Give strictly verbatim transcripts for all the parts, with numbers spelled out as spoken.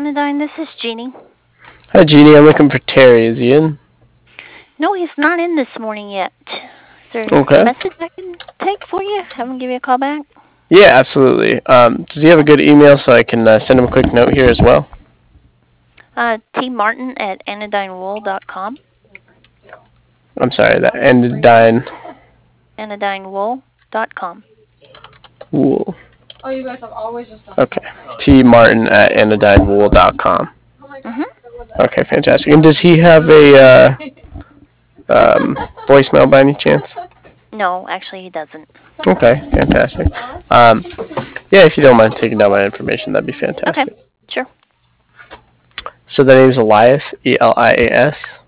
Anodyne. This is Jeannie. Hi, Jeannie. I'm looking for Terry. Is he in? No, he's not in this morning yet. Is there a Okay. message I can take for you? Have him give you a call back? Yeah, absolutely. Um, does he have a good email so I can uh, send him a quick note here as well? Uh, T Martin at anodyne wool dot com. I'm sorry, that ended dying. anodyne wool dot com. Wool. Okay. T Martin at anodyne wool dot com. Mm-hmm. Okay, fantastic. And does he have a uh, um, voicemail by any chance? No, actually, he doesn't. Okay, fantastic. Um, yeah, if you don't mind taking down my information, that'd be Okay, fantastic. sure. So the name's Elias, E L I A S.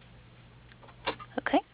Okay.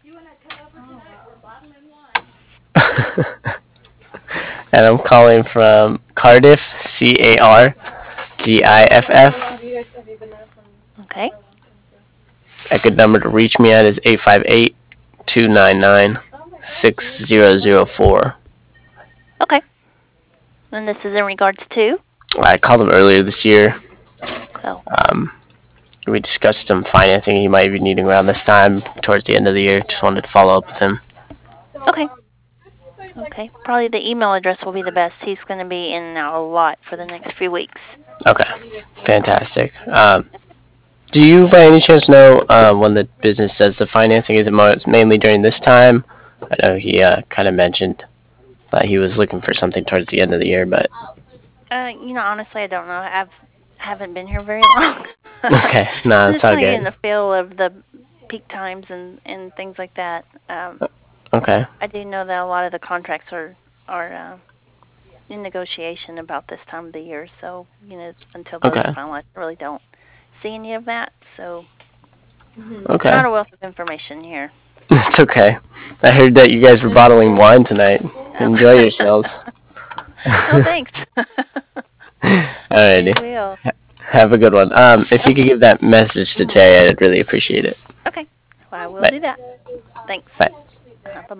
And I'm calling from Cardiff, C A R D I F F. Okay. A good number to reach me at is eight five eight, two nine nine, six zero zero four. Okay. And this is in regards to? I called him earlier this year. Oh. Um, we discussed some financing he might be needing around this time, towards the end of the year. Just wanted to follow up with him. Okay. Okay. Probably the email address will be the best. He's going to be in and out a lot for the next few weeks. Okay, fantastic. Um, do you, by any chance, know uh, when the business does the financing? Is it mainly during this time? I know he uh, kind of mentioned that he was looking for something towards the end of the year, but Uh, you know, honestly, I don't know. I've haven't been here very long. okay, no, I'm it's just all kind of getting good. the feel of the peak times and and things like that. Um, Okay, I do know that a lot of the contracts are are uh, in negotiation about this time of the year. So you know, until those are okay, finalized, I really don't see any of that. So okay. not a wealth of information here. It's okay. I heard that you guys were bottling wine tonight. Oh, Enjoy yourselves. oh thanks. We Alrighty. will. Have a good one. Um, if you Okay. could give that message to Tay, I'd really appreciate it. Okay. Well, I will Bye. do that. Thanks. Bye. Uh, bye bye.